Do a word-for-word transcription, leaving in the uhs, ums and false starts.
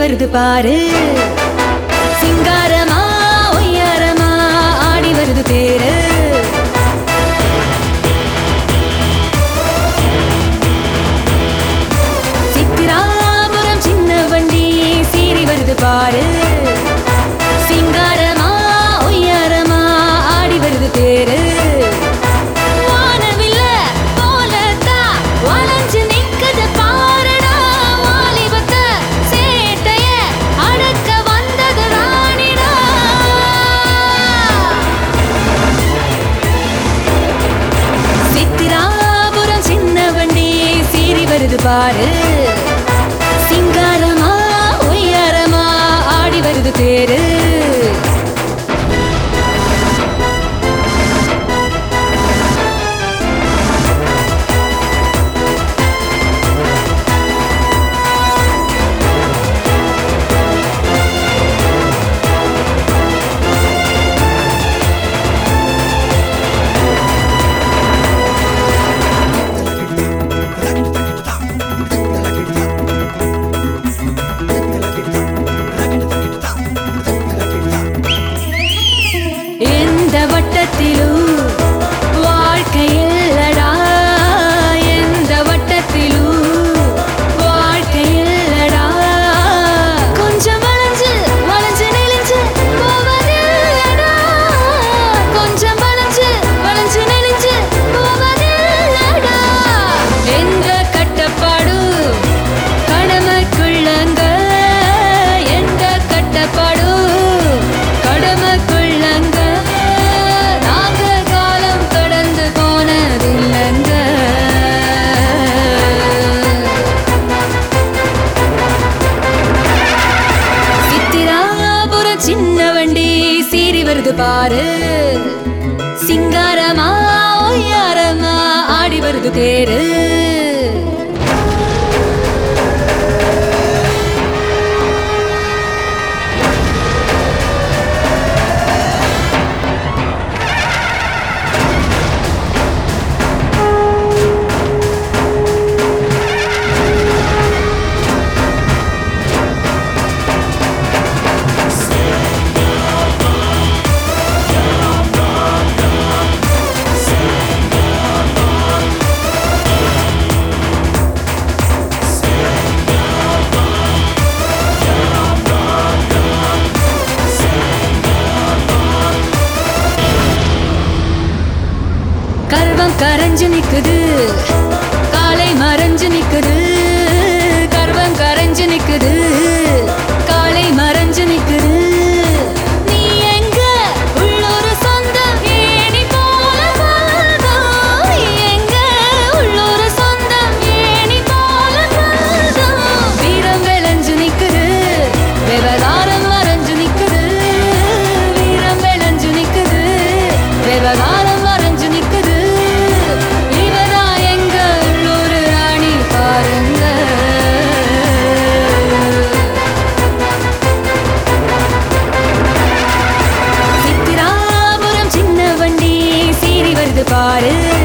வருது பாரு. சிங்காரமா ஒய்யாரமா ஆடி வருது தேரு. சித்திராபுரம் சின்ன வண்டி சீறி வருது பாரு. சிங்காரமா ஒய்யாரமா ஆடி வருது தேரு. வருது பாரு. சிங்காரமா ஒய்யாரமா ஆடி வருது தேரு. எந்த வட்டத்திலும் வாழ்க்கை இல்லடா. எந்த வட்டத்திலும் வாழ்க்கை இல்லடா. கொஞ்சம் வளைஞ்சு வளைஞ்சு நெளிஞ்சு போவதில்லடா. கொஞ்சம் வளைஞ்சு வளைஞ்சு நெளிஞ்சு போவதில்லடா. எந்த கட்டப்பாடு கடமைக்குள்ளங்க. எந்த கட்டப்பாடு கடமைக்குள்ளங்க. சின்ன வண்டி சீறி வருது பாரு. சிங்காரமா ஒய்யாரமா ஆடி வருது தேரு. கர்வம் கரைஞ்சு நிக்குது, காலை மறைஞ்சு நிக்குது. கர்வம் கரைஞ்சு நிக்குது, காலை மறைஞ்சு நிக்குது. நீ எங்க உள்ளூர் சொந்தம் ஏணி போல வாழ்ந்தோம். நீ எங்க உள்ளூர் சொந்தம் ஏணி போல வாழ்ந்தோம். வீரம் விளைஞ்சு நிக்குது, விவகாரம் மறைஞ்சு நிக்குது. வீரம் விளைஞ்சு நிக்குது, விவகாரம் பாரு.